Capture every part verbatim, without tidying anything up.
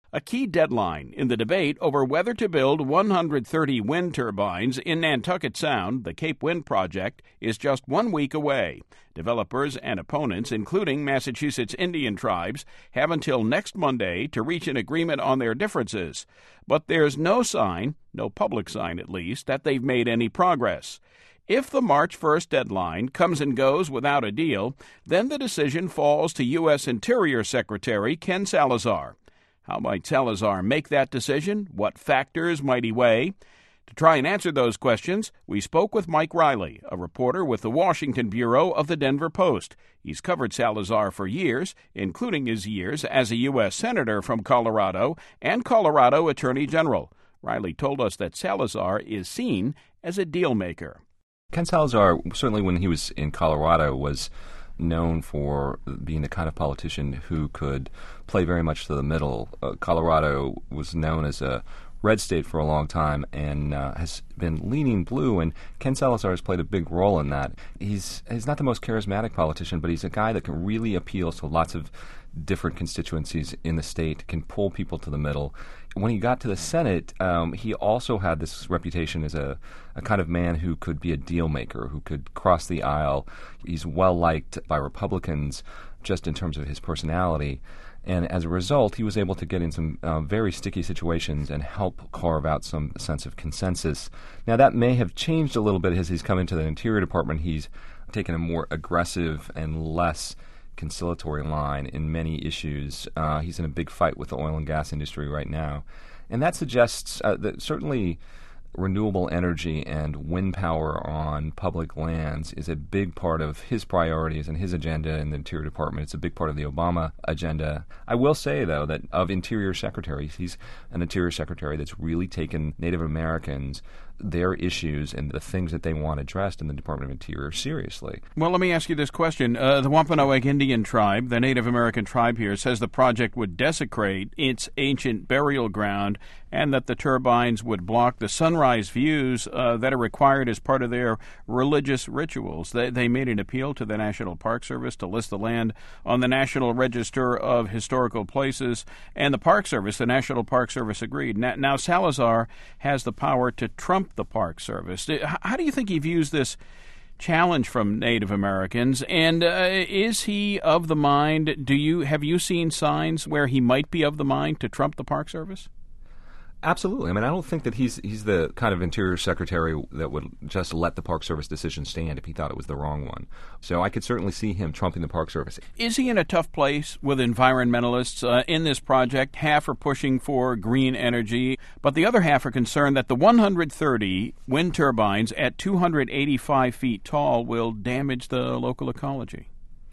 A key deadline in the debate over whether to build one hundred thirty wind turbines in Nantucket Sound, the Cape Wind project, is just one week away. Developers and opponents, including Massachusetts Indian tribes, have until next Monday to reach an agreement on their differences. But there's no sign, no public sign at least, that they've made any progress. If the March first deadline comes and goes without a deal, then the decision falls to U S Interior Secretary Ken Salazar. How might Salazar make that decision? What factors might he weigh? To try and answer those questions, we spoke with Mike Riley, a reporter with the Washington bureau of the Denver Post. He's covered Salazar for years, including his years as a U S senator from Colorado and Colorado Attorney General. Riley told us that Salazar is seen as a deal maker. Ken Salazar, certainly when he was in Colorado, was known for being the kind of politician who could play very much to the middle. Uh, Colorado was known as a red state for a long time and uh, has been leaning blue, and Ken Salazar has played a big role in that. He's he's not the most charismatic politician, but he's a guy that can really appeal to lots of different constituencies in the state, can pull people to the middle. When he got to the Senate, um, he also had this reputation as a, a kind of man who could be a deal maker, who could cross the aisle. He's well-liked by Republicans just in terms of his personality. And as a result, he was able to get in some uh, very sticky situations and help carve out some sense of consensus. Now, that may have changed a little bit as he's come into the Interior Department. He's taken a more aggressive and less conciliatory line in many issues. Uh, he's in a big fight with the oil and gas industry right now. And that suggests uh, that certainly renewable energy and wind power on public lands is a big part of his priorities and his agenda in the Interior Department. It's a big part of the Obama agenda. I will say, though, that of Interior Secretaries, he's an Interior Secretary that's really taken Native Americans, their issues, and the things that they want addressed in the Department of Interior seriously. Well, let me ask you this question. Uh, the Wampanoag Indian tribe, the Native American tribe here, says the project would desecrate its ancient burial ground and that the turbines would block the sunrise views uh, that are required as part of their religious rituals. They, they made an appeal to the National Park Service to list the land on the National Register of Historical Places, and the Park Service, the National Park Service, agreed. Now, now Salazar has the power to trump the Park Service. How do you think he views this challenge from Native Americans, and uh, is he of the mind, do you have you seen signs where he might be of the mind to trump the Park Service? Absolutely. I mean, I don't think that he's he's the kind of Interior Secretary that would just let the Park Service decision stand if he thought it was the wrong one. So I could certainly see him trumping the Park Service. Is he in a tough place with environmentalists uh, in this project? Half are pushing for green energy, but the other half are concerned that the one hundred thirty wind turbines at two hundred eighty-five feet tall will damage the local ecology.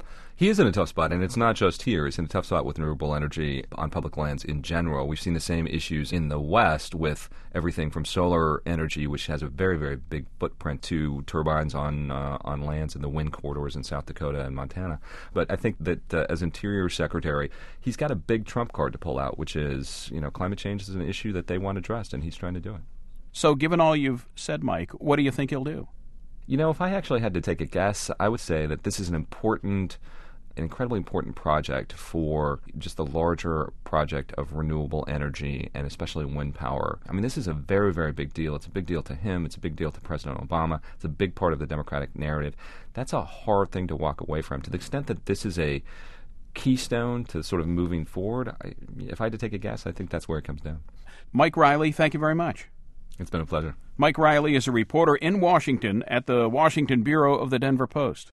He is in a tough spot, and it's not just here. He's in a tough spot with renewable energy on public lands in general. We've seen the same issues in the West with everything from solar energy, which has a very, very big footprint, to turbines on uh, on lands in the wind corridors in South Dakota and Montana. But I think that uh, as Interior Secretary, he's got a big trump card to pull out, which is, you know, climate change is an issue that they want addressed, and he's trying to do it. So given all you've said, Mike, what do you think he'll do? You know, if I actually had to take a guess, I would say that this is an important an incredibly important project for just the larger project of renewable energy and especially wind power. I mean, this is a very, very big deal. It's a big deal to him. It's a big deal to President Obama. It's a big part of the Democratic narrative. That's a hard thing to walk away from. To the extent that this is a keystone to sort of moving forward, I, if I had to take a guess, I think that's where it comes down. Mike Riley, thank you very much. It's been a pleasure. Mike Riley is a reporter in Washington at the Washington bureau of the Denver Post.